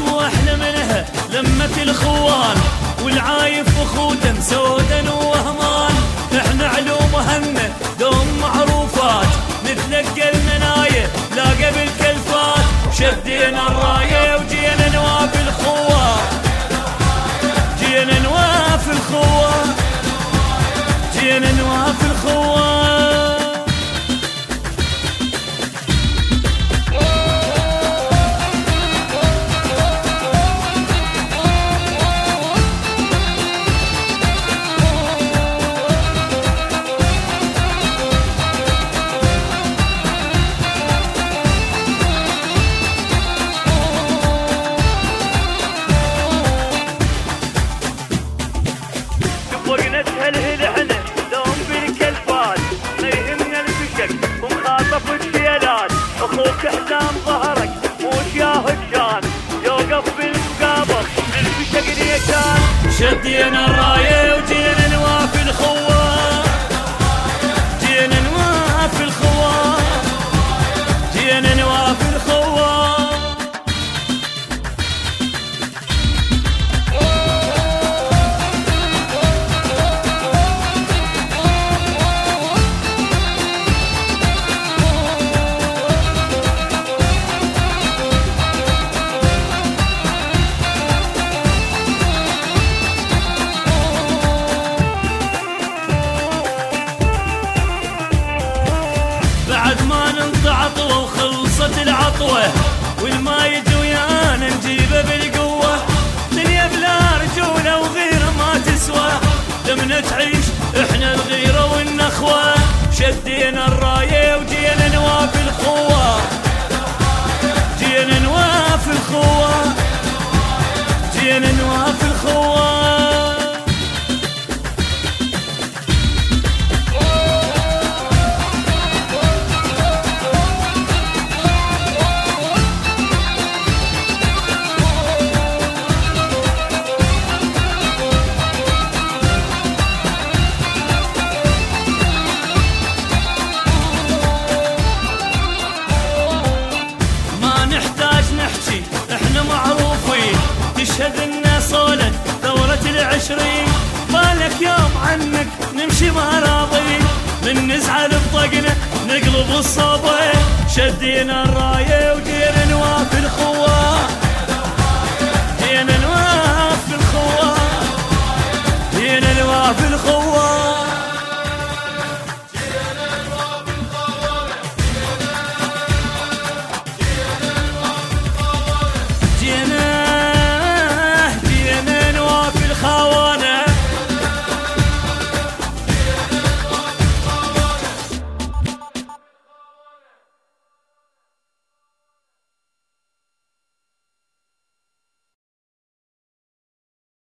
واحلى منها لمة الخوان، والعايف وخوتم سودا وهمان. احنا علوم هنة دوم معروفات، نتلقى المناية لا قبل كلفات. شدينا الراية وجينا نواف الخوات، جينا نواف الخوات، جينا نواف الخوات. نسهل هلحنا دوم بالكلفات، ما يهمنا الفشك ومخاطف الشيلات. اخوك حزام ظهرك موش يا هجان، يوقف بالمقابر الفشك نيشان. شدينا الراية وجينا نواف الخوات، جينا نواف الخوات، جينا نواف الخوات. بعد ما ننطى عطوة وخلصت العطوة، والما يجي ويانا نجيبه بالقوة. دنيا بلا رجولة وغيرة ما تسوى، لمنا تعيش احنا الغيرة والنخوة. شدينا الراية وجينا نواف الخوة، جينا نواف الخوة، جينا نواف الخوة. احنا معروفين تشهد لنا صولة ثورة العشرين. بالك يوم عنك نمشي ما راضين، من نزعل بطقنا نقلب الصوبين. شدينا الراية وجينا نواف